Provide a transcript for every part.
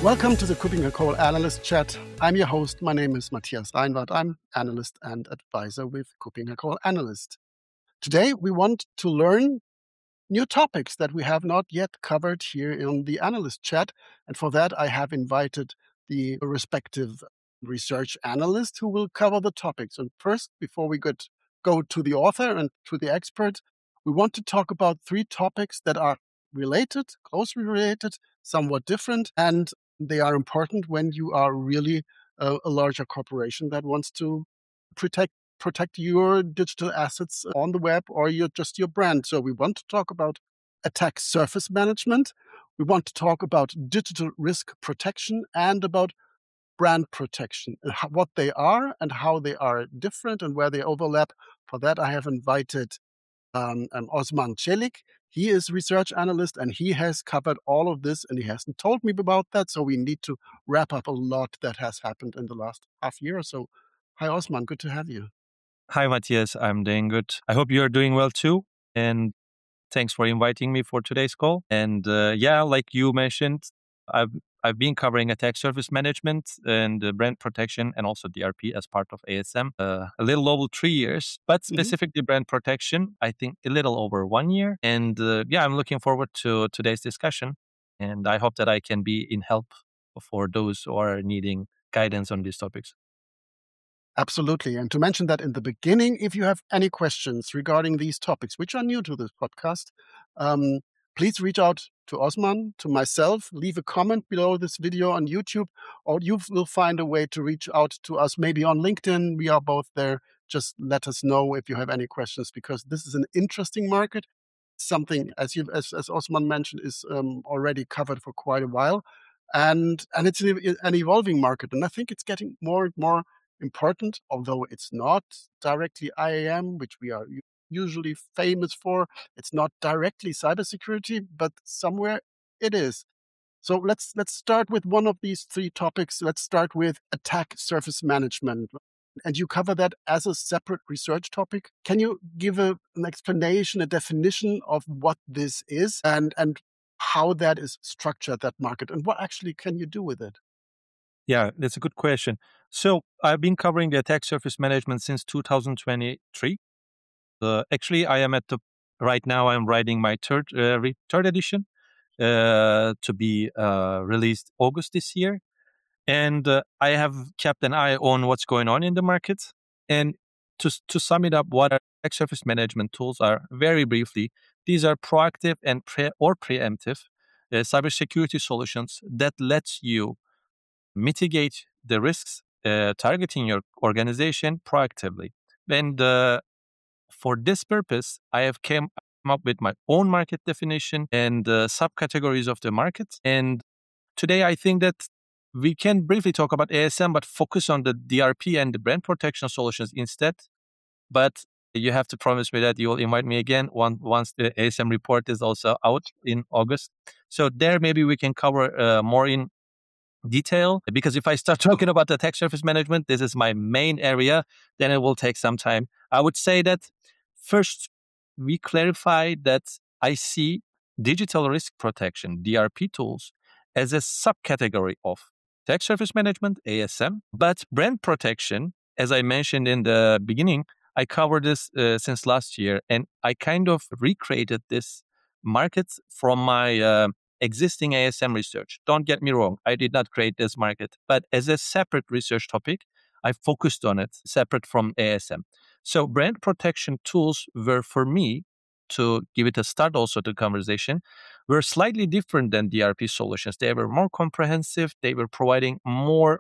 Welcome to the KuppingerCole Analyst Chat. I'm your host. My name is Matthias Reinwarth. I'm analyst and advisor with KuppingerCole Analyst. Today, we want to learn new topics that we have not yet covered here in the Analyst Chat. And for that, I have invited the respective research analyst who will cover the topics. And first, before we go to the author and to the expert, we want to talk about three topics that are related, closely related, somewhat different, and they are important when you are really a larger corporation that wants to protect your digital assets on the web or your brand. So we want to talk about attack surface management. We want to talk about digital risk protection and about brand protection, what they are and how they are different and where they overlap. For that, I have invited Osman Çelik. He is research analyst and he has covered all of this and he hasn't told me about that. So we need to wrap up a lot that has happened in the last half year or so. Hi, Osman. Good to have you. Hi, Matthias. I'm doing good. I hope you're doing well too. And thanks for inviting me for today's call. And like you mentioned, I've been covering attack surface management and brand protection and also DRP as part of ASM a little over 3 years, but specifically brand protection, I think a little over 1 year. And I'm looking forward to today's discussion. And I hope that I can be in help for those who are needing guidance on these topics. Absolutely. And to mention that in the beginning, if you have any questions regarding these topics, which are new to this podcast, please reach out to Osman, to myself, leave a comment below this video on YouTube, or you will find a way to reach out to us, maybe on LinkedIn. We are both there. Just let us know if you have any questions, because this is an interesting market. Something, as Osman mentioned, is already covered for quite a while. And it's an evolving market. And I think it's getting more and more important, although it's not directly IAM, which we are usually famous for. It's not directly cybersecurity, but somewhere it is. So let's start with one of these three topics. Let's start with attack surface management. And you cover that as a separate research topic. Can you give an explanation, a definition of what this is and how that is structured, that market, and what actually can you do with it? Yeah, that's a good question. So I've been covering the attack surface management since 2023. Actually, I am right now I'm writing my third edition to be released August this year. And I have kept an eye on what's going on in the market. And to sum it up, what attack surface management tools are, very briefly, these are proactive and preemptive cybersecurity solutions that lets you mitigate the risks targeting your organization proactively. And for this purpose, I have come up with my own market definition and subcategories of the market. And today, I think that we can briefly talk about ASM, but focus on the DRP and the brand protection solutions instead. But you have to promise me that you will invite me again once the ASM report is also out in August. So there, maybe we can cover more in detail, because if I start talking about attack surface management, this is my main area, then it will take some time. I would say that first, we clarify that I see digital risk protection, DRP tools, as a subcategory of attack surface management, ASM, but brand protection, as I mentioned in the beginning, I covered this since last year, and I kind of recreated this market from my existing ASM research. Don't get me wrong, I did not create this market, but as a separate research topic, I focused on it separate from ASM. So brand protection tools were, for me, to give it a start also to the conversation, were slightly different than DRP solutions. They were more comprehensive. They were providing more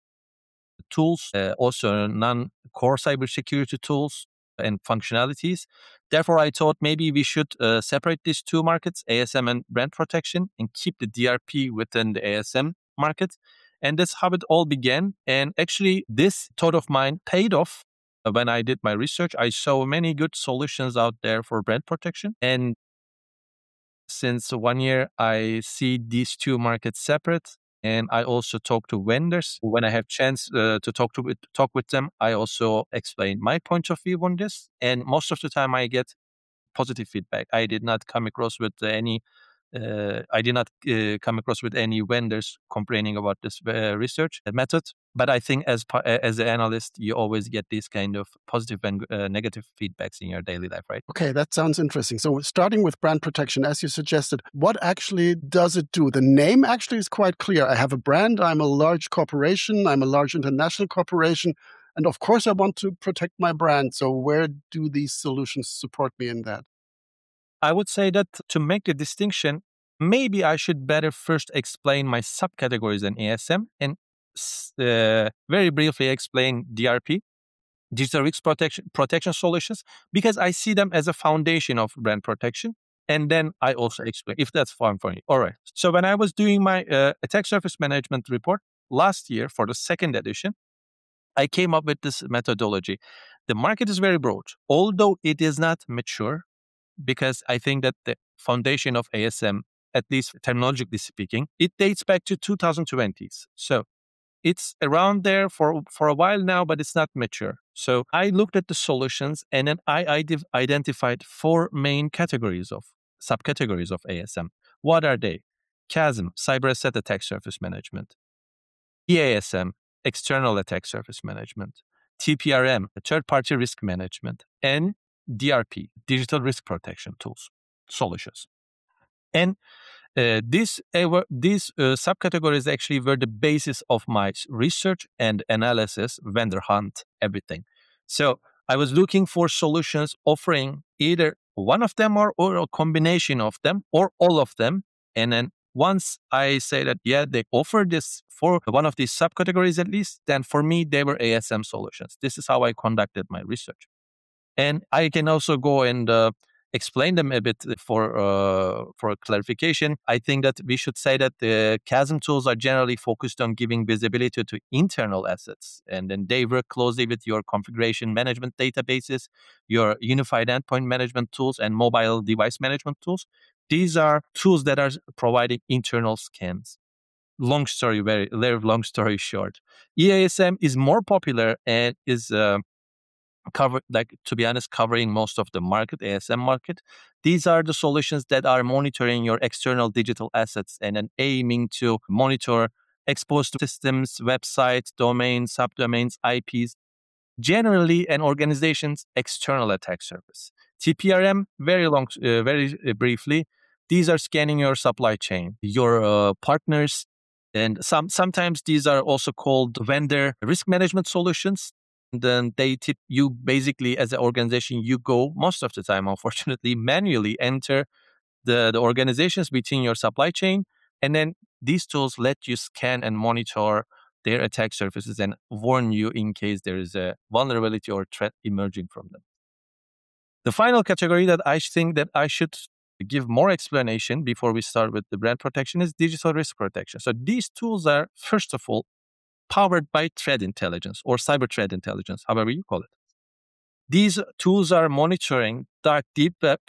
tools, also non-core cybersecurity tools and functionalities. Therefore, I thought maybe we should separate these two markets, ASM and brand protection, and keep the DRP within the ASM market. And that's how it all began. And actually, this thought of mine paid off. When I did my research, I saw many good solutions out there for brand protection. And since 1 year, I see these two markets separate. And I also talk to vendors. When I have chance to talk with them, I also explain my point of view on this. And most of the time, I get positive feedback. I did not come across with any I did not come across with any vendors complaining about this research method. But I think as an analyst, you always get these kind of positive and negative feedbacks in your daily life, right? Okay, that sounds interesting. So starting with brand protection, as you suggested, what actually does it do? The name actually is quite clear. I have a brand, I'm a large corporation, I'm a large international corporation, and of course I want to protect my brand. So where do these solutions support me in that? I would say that to make the distinction, maybe I should better first explain my subcategories in ASM and very briefly explain DRP, digital risk protection solutions, because I see them as a foundation of brand protection. And then I also explain if that's fine for you. All right. So when I was doing my attack surface management report last year for the second edition, I came up with this methodology. The market is very broad, although it is not mature, because I think that the foundation of ASM, at least terminologically speaking, it dates back to 2020s. So it's around there for a while now, but it's not mature. So I looked at the solutions and then I identified four main subcategories of ASM. What are they? CASM, cyber asset attack surface management. EASM, external attack surface management. TPRM, third-party risk management. And DRP, digital risk protection tools, solutions. And these subcategories actually were the basis of my research and analysis, vendor hunt, everything. So I was looking for solutions offering either one of them or a combination of them or all of them. And then once I say that, yeah, they offer this for one of these subcategories at least, then for me, they were ASM solutions. This is how I conducted my research. And I can also go and explain them a bit for clarification. I think that we should say that the CASM tools are generally focused on giving visibility to internal assets, and then they work closely with your configuration management databases, your unified endpoint management tools, and mobile device management tools. These are tools that are providing internal scans. Very long story short, EASM is more popular and is to be honest, covering most of the market, ASM market. These are the solutions that are monitoring your external digital assets and then aiming to monitor exposed systems, websites, domains, subdomains, IPs, generally an organization's external attack surface. TPRM, very briefly, these are scanning your supply chain, your partners, and sometimes these are also called vendor risk management solutions. And then they tip you basically as an organization, you go most of the time, unfortunately, manually enter the organizations between your supply chain. And then these tools let you scan and monitor their attack surfaces and warn you in case there is a vulnerability or threat emerging from them. The final category that I think that I should give more explanation before we start with the brand protection is digital risk protection. So these tools are, first of all, powered by threat intelligence or cyber threat intelligence, however you call it. These tools are monitoring dark deep web,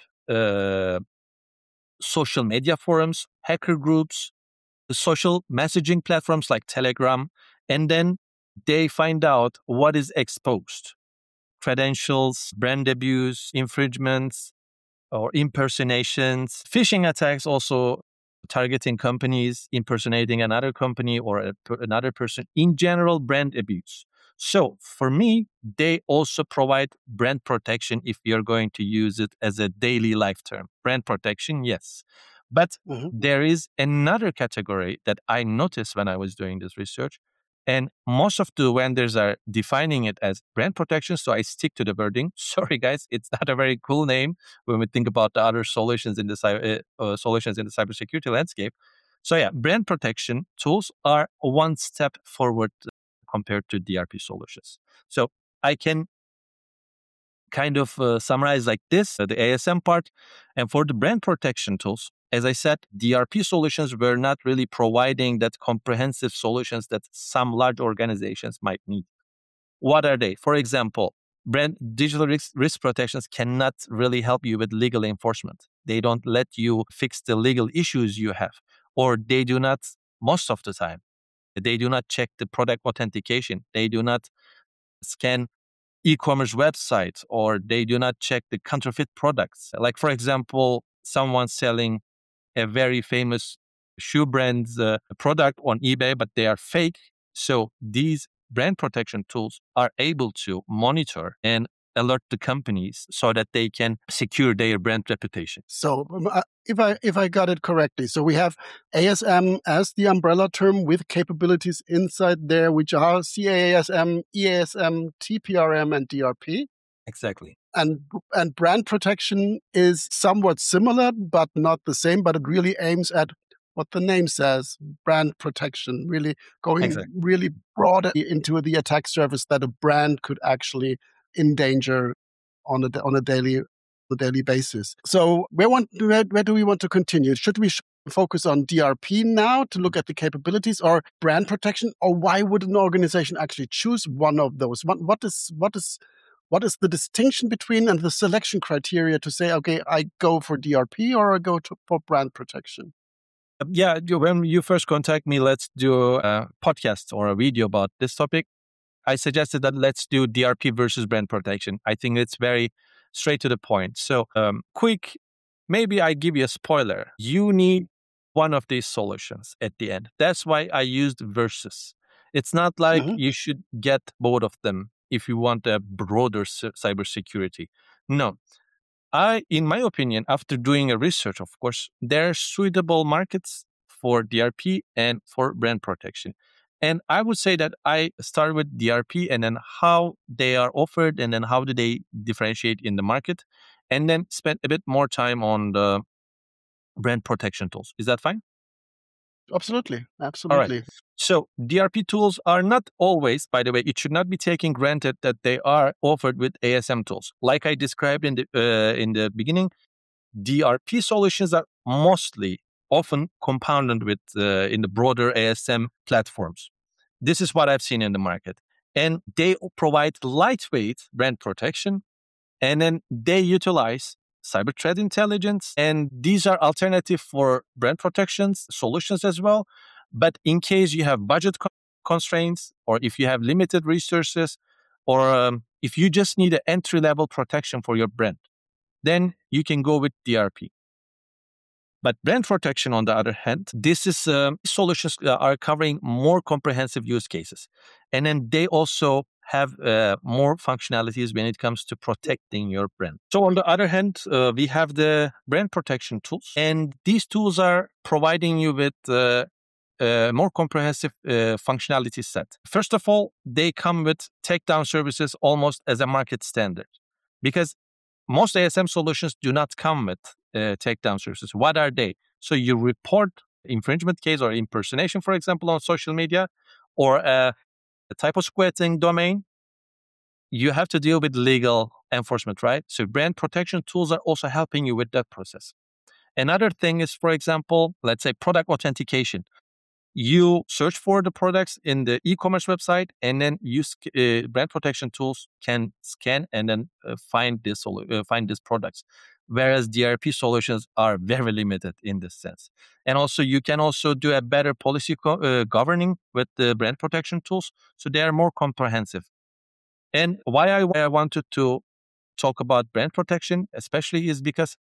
social media forums, hacker groups, the social messaging platforms like Telegram, and then they find out what is exposed. Credentials, brand abuse, infringements, or impersonations, phishing attacks also targeting companies, impersonating another company or another person, in general, brand abuse. So for me, they also provide brand protection if you're going to use it as a daily life term. Brand protection, yes. But there is another category that I noticed when I was doing this research, and most of the vendors are defining it as brand protection. So I stick to the wording. Sorry, guys, it's not a very cool name when we think about the other solutions in the cybersecurity landscape. So yeah, brand protection tools are one step forward compared to DRP solutions. So I can kind of summarize like this, the ASM part. And for the brand protection tools, as I said, DRP solutions were not really providing that comprehensive solutions that some large organizations might need. What are they? For example, brand digital risk protections cannot really help you with legal enforcement. They don't let you fix the legal issues you have, or they do not, most of the time, they do not check the product authentication. They do not scan e-commerce websites, or they do not check the counterfeit products. Like, for example, someone selling a very famous shoe brand's product on eBay, but they are fake. So these brand protection tools are able to monitor and alert the companies so that they can secure their brand reputation. So if I got it correctly, so we have ASM as the umbrella term with capabilities inside there, which are CAASM, EASM, TPRM, and DRP. Exactly. And brand protection is somewhat similar, but not the same, but it really aims at what the name says, brand protection, really going really broad into the attack surface that a brand could actually endanger on a daily basis. So where do we want to continue? Should we focus on DRP now to look at the capabilities, or brand protection, or why would an organization actually choose one of those? What is the distinction between and the selection criteria to say, okay, I go for DRP or I go for brand protection? Yeah, when you first contact me, let's do a podcast or a video about this topic. I suggested that let's do DRP versus brand protection. I think it's very straight to the point. So quick, maybe I give you a spoiler. You need one of these solutions at the end. That's why I used versus. It's not like you should get both of them if you want a broader cybersecurity. No. In my opinion, after doing a research, of course, there are suitable markets for DRP and for brand protection. And I would say that I start with DRP and then how they are offered and then how do they differentiate in the market, and then spend a bit more time on the brand protection tools. Is that fine? Absolutely. All right. So DRP tools are not always, by the way, it should not be taken granted that they are offered with ASM tools. Like I described in the beginning, DRP solutions are often compounded with in the broader ASM platforms. This is what I've seen in the market. And they provide lightweight brand protection, and then they utilize cyber threat intelligence. And these are alternative for brand protections solutions as well. But in case you have budget constraints, or if you have limited resources, or if you just need an entry-level protection for your brand, then you can go with DRP. But brand protection, on the other hand, this is solutions are covering more comprehensive use cases. And then they also have more functionalities when it comes to protecting your brand. So on the other hand, we have the brand protection tools. And these tools are providing you with more comprehensive functionality set. First of all, they come with takedown services almost as a market standard, because most ASM solutions do not come with takedown services. What are they? So you report infringement case or impersonation, for example, on social media, or a typo squatting domain. You have to deal with legal enforcement, right? So brand protection tools are also helping you with that process. Another thing is, for example, let's say product authentication. You search for the products in the e-commerce website, and then use brand protection tools can scan and then find these products. Whereas DRP solutions are very limited in this sense. And also, you can also do a better policy governing with the brand protection tools, so they are more comprehensive. And why I wanted to talk about brand protection, especially, is because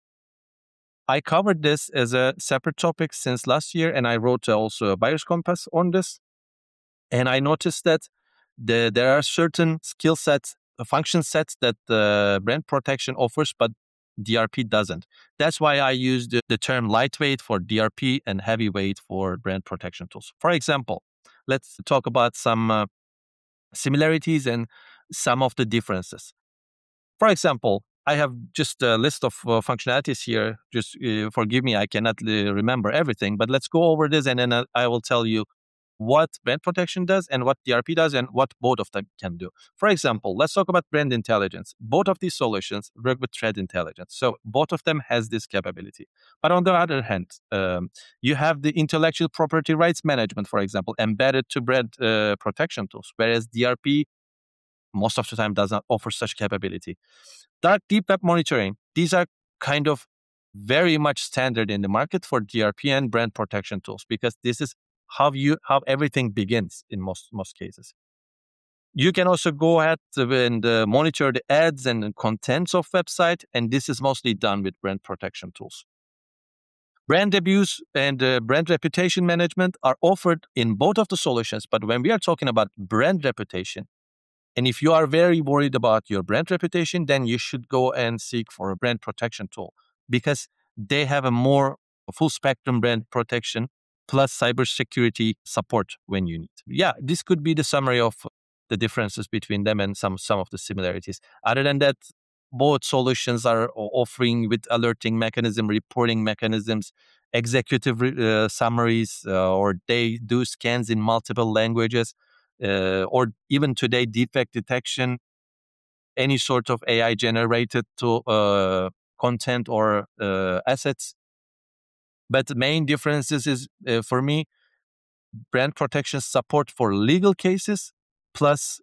I covered this as a separate topic since last year, and I wrote also a buyer's compass on this. And I noticed that there are certain skill sets, function sets that brand protection offers, but DRP doesn't. That's why I used the term lightweight for DRP and heavyweight for brand protection tools. For example, let's talk about some similarities and some of the differences. For example, I have just a list of functionalities here. Just forgive me, I cannot remember everything, but let's go over this, and then I will tell you what brand protection does and what DRP does and what both of them can do. For example, let's talk about brand intelligence. Both of these solutions work with threat intelligence. So both of them has this capability. But on the other hand, you have the intellectual property rights management, for example, embedded to brand protection tools, whereas DRP most of the time does not offer such capability. Dark deep web monitoring, these are kind of very much standard in the market for DRP and brand protection tools, because this is how everything begins in most cases. You can also go ahead and monitor the ads and the contents of website, and this is mostly done with brand protection tools. Brand abuse and brand reputation management are offered in both of the solutions. But when we are talking about brand reputation, and if you are very worried about your brand reputation, then you should go and seek for a brand protection tool because they have a more full spectrum brand protection plus cybersecurity support when you need. Yeah, this could be the summary of the differences between them and some of the similarities. Other than that, both solutions are offering with alerting mechanism, reporting mechanisms, executive summaries, or they do scans in multiple languages, or even today defect detection, any sort of AI generated to content or assets. But the main differences is for me, brand protection support for legal cases plus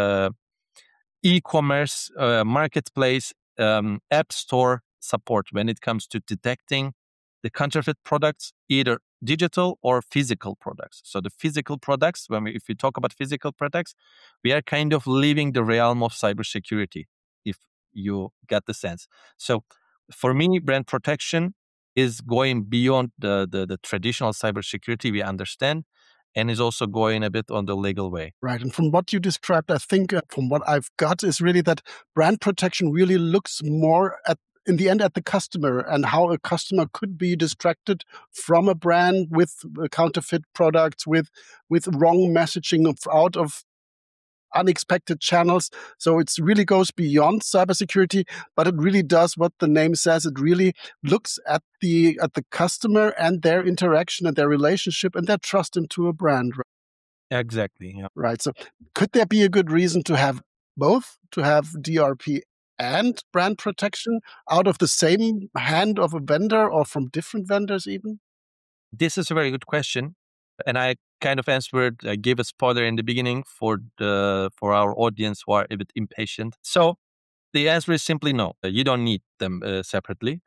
e-commerce, marketplace, app store support when it comes to detecting the counterfeit products, either digital or physical products. So the physical products, if we talk about physical products, we are kind of leaving the realm of cybersecurity, if you get the sense. So for me, brand protection is going beyond the traditional cybersecurity we understand, and is also going a bit on the legal way. Right. And from what you described, I think from what I've got is really that brand protection really looks more in the end at the customer and how a customer could be distracted from a brand with counterfeit products, with wrong messaging out of unexpected channels. So it really goes beyond cybersecurity, but it really does what the name says. It really looks at the customer and their interaction and their relationship and their trust into a brand. Exactly. Yeah. Right. So could there be a good reason to have both, to have DRP and brand protection out of the same hand of a vendor or from different vendors even? This is a very good question. And I kind of answered, I gave a spoiler in the beginning for our audience who are a bit impatient. So the answer is simply no. You don't need them separately.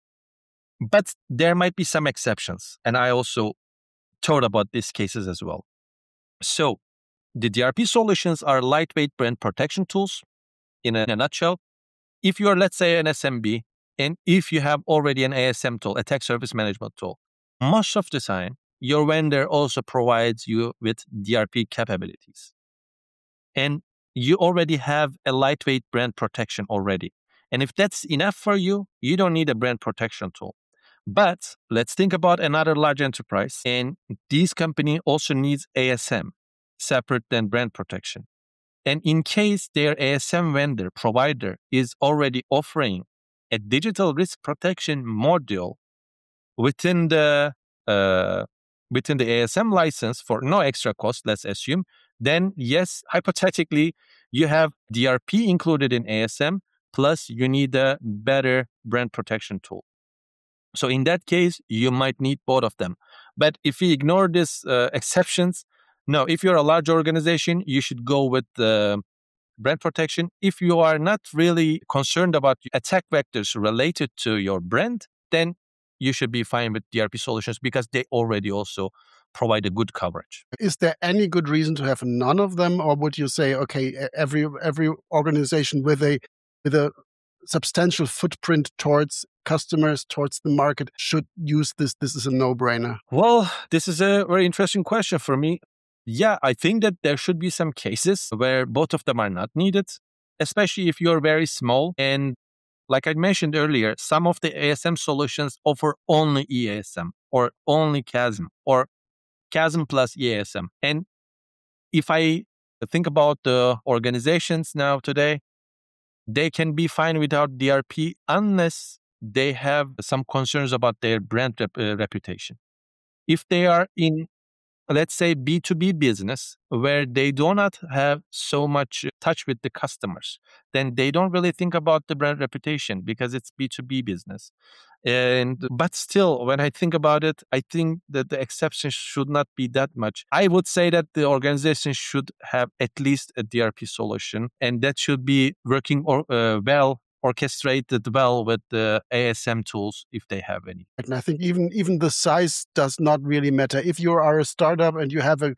But there might be some exceptions. And I also thought about these cases as well. So the DRP solutions are lightweight brand protection tools in a nutshell. If you are, let's say, an SMB, and if you have already an ASM tool, attack surface management tool, most of the time, your vendor also provides you with DRP capabilities. And you already have a lightweight brand protection already. And if that's enough for you, you don't need a brand protection tool. But let's think about another large enterprise. And this company also needs ASM, separate than brand protection. And in case their ASM vendor provider is already offering a digital risk protection module within the ASM license for no extra cost, let's assume, then yes, hypothetically, you have DRP included in ASM, plus you need a better brand protection tool. So in that case, you might need both of them. But if we ignore these exceptions, no, if you're a large organization, you should go with brand protection. If you are not really concerned about attack vectors related to your brand, then you should be fine with DRP solutions because they already also provide a good coverage. Is there any good reason to have none of them, or would you say, okay, every organization with a substantial footprint towards customers, towards the market, should use this? This is a no-brainer. Well, this is a very interesting question for me. Yeah, I think that there should be some cases where both of them are not needed, especially if you're very small. And like I mentioned earlier, some of the ASM solutions offer only EASM or only CASM or CASM plus EASM. And if I think about the organizations now today, they can be fine without DRP unless they have some concerns about their brand reputation. If they are in, let's say, B2B business, where they do not have so much touch with the customers, then they don't really think about the brand reputation because it's B2B business. But still, when I think about it, I think that the exceptions should not be that much. I would say that the organization should have at least a DRP solution, and that should be working well, orchestrated well with the ASM tools if they have any. And I think even the size does not really matter. If you are a startup and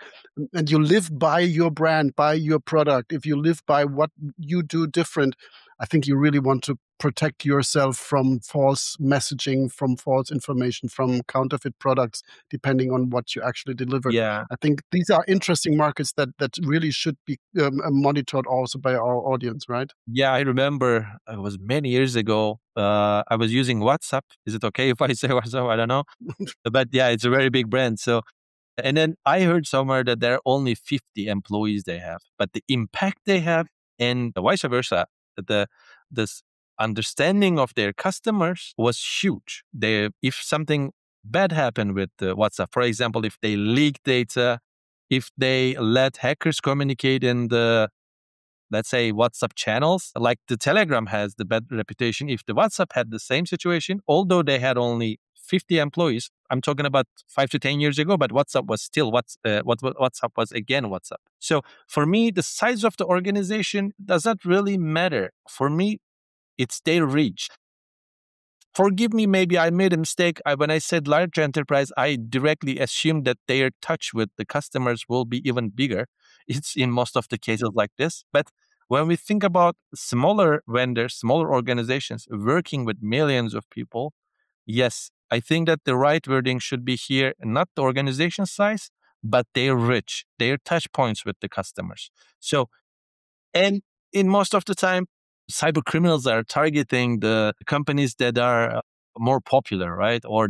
you live by your brand, by your product, if you live by what you do different, I think you really want to protect yourself from false messaging, from false information, from counterfeit products, depending on what you actually deliver. Yeah. I think these are interesting markets that really should be monitored also by our audience, right? Yeah, I remember it was many years ago. I was using WhatsApp. Is it okay if I say WhatsApp? I don't know. But yeah, it's a very big brand. So, and then I heard somewhere that there are only 50 employees they have, but the impact they have and vice versa, the this understanding of their customers was huge. If something bad happened with WhatsApp, for example, if they leak data, if they let hackers communicate in the, let's say, WhatsApp channels, like the Telegram has the bad reputation. If the WhatsApp had the same situation, although they had only 50 employees, I'm talking about 5 to 10 years ago, but WhatsApp was still WhatsApp was again WhatsApp. So for me, the size of the organization does not really matter. For me, it's their reach. Forgive me, maybe I made a mistake. When I said large enterprise, I directly assumed that their touch with the customers will be even bigger. It's in most of the cases like this. But when we think about smaller vendors, smaller organizations working with millions of people, yes, I think that the right wording should be here, not the organization size, but their reach, their touch points with the customers. So, and in most of the time, cyber criminals are targeting the companies that are more popular, right? Or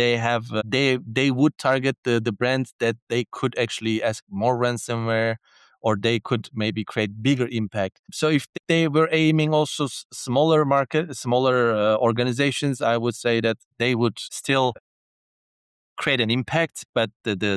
they would target the brands that they could actually ask more ransomware, or they could maybe create bigger impact. So if they were aiming also smaller organizations, I would say that they would still create an impact, but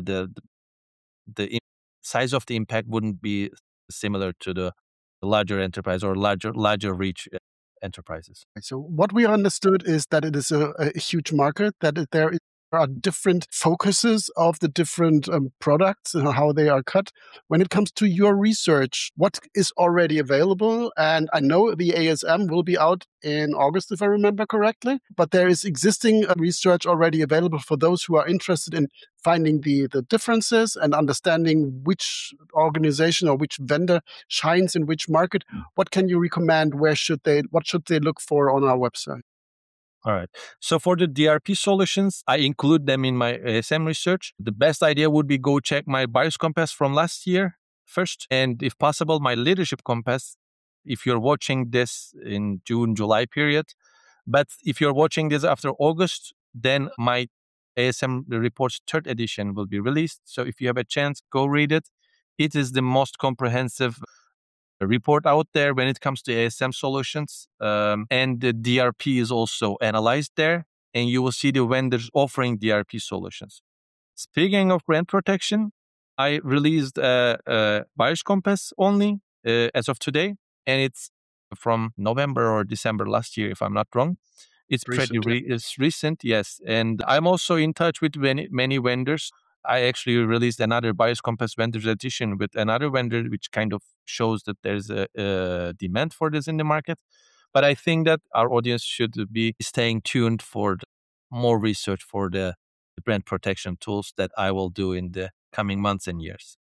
the size of the impact wouldn't be similar to the larger enterprise or larger reach enterprises. So what we understood is that it is a huge market, that there are different focuses of the different products and how they are cut. When it comes to your research, what is already available? And I know the ASM will be out in August, if I remember correctly, but there is existing research already available for those who are interested in finding the differences and understanding which organization or which vendor shines in which market. What can you recommend? What should they look for on our website? All right. So for the DRP solutions, I include them in my ASM research. The best idea would be go check my BIOS Compass from last year first. And if possible, my Leadership Compass, if you're watching this in June, July period. But if you're watching this after August, then my ASM reports third edition will be released. So if you have a chance, go read it. It is the most comprehensive report out there when it comes to ASM solutions. And the DRP is also analyzed there, and you will see the vendors offering DRP solutions. Speaking of brand protection, I released a BIOS Compass only as of today, and it's from November or December last year, if I'm not wrong. It's it's recent, yes. And I'm also in touch with many vendors. I actually released another BIOS Compass Vendors Edition with another vendor, which kind of shows that there's a demand for this in the market. But I think that our audience should be staying tuned for more research for the brand protection tools that I will do in the coming months and years.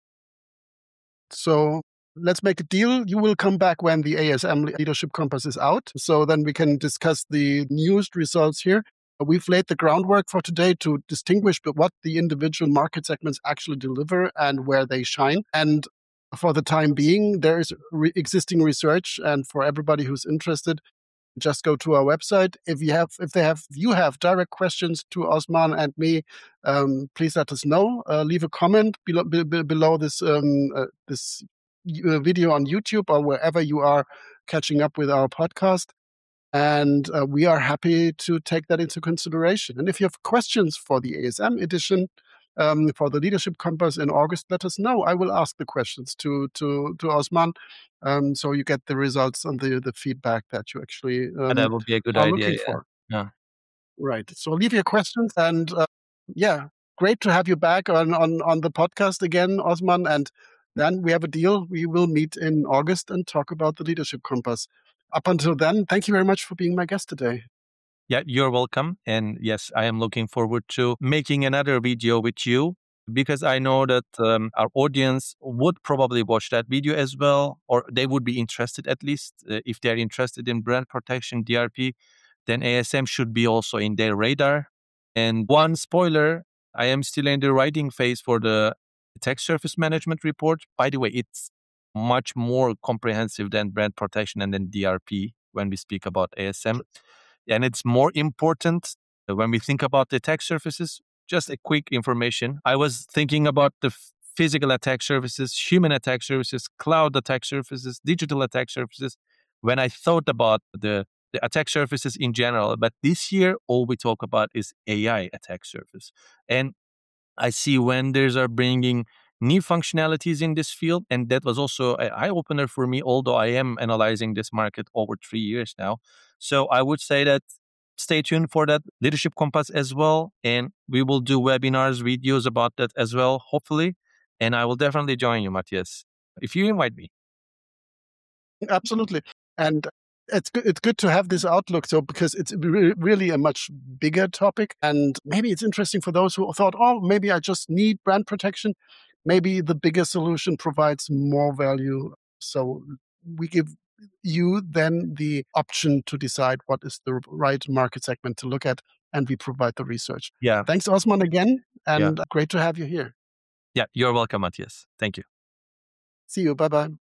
So let's make a deal. You will come back when the ASM Leadership Compass is out. So then we can discuss the newest results here. We've laid the groundwork for today to distinguish what the individual market segments actually deliver and where they shine. And for the time being, there is existing research. And for everybody who's interested, just go to our website. If you have direct questions to Osman and me, please let us know. Leave a comment below this this video on YouTube or wherever you are catching up with our podcast. And we are happy to take that into consideration. And if you have questions for the ASM edition, for the Leadership Compass in August, let us know. I will ask the questions to Osman, so you get the results and the feedback that you actually that would be a good are idea. looking for. Yeah. Right. So leave your questions, and great to have you back on the podcast again, Osman. And then we have a deal. We will meet in August and talk about the Leadership Compass. Up until then, thank you very much for being my guest today. Yeah, you're welcome. And yes, I am looking forward to making another video with you because I know that our audience would probably watch that video as well, or they would be interested at least. If they're interested in brand protection, DRP, then ASM should be also in their radar. And one spoiler, I am still in the writing phase for the attack surface management report. By the way, it's much more comprehensive than brand protection and then DRP when we speak about ASM. And it's more important when we think about the attack surfaces. Just a quick information. I was thinking about the physical attack surfaces, human attack surfaces, cloud attack surfaces, digital attack surfaces when I thought about the attack surfaces in general. But this year, all we talk about is AI attack surface. And I see vendors are bringing new functionalities in this field. And that was also an eye opener for me, although I am analyzing this market over 3 years now. So I would say that stay tuned for that Leadership Compass as well. And we will do webinars, videos about that as well, hopefully. And I will definitely join you, Matthias, if you invite me. Absolutely. And it's good to have this outlook, so because it's really a much bigger topic, and maybe it's interesting for those who thought, oh, maybe I just need brand protection. Maybe the bigger solution provides more value. So we give you then the option to decide what is the right market segment to look at, and we provide the research. Yeah. Thanks, Osman, again, and great to have you here. Yeah, you're welcome, Matthias. Thank you. See you. Bye-bye.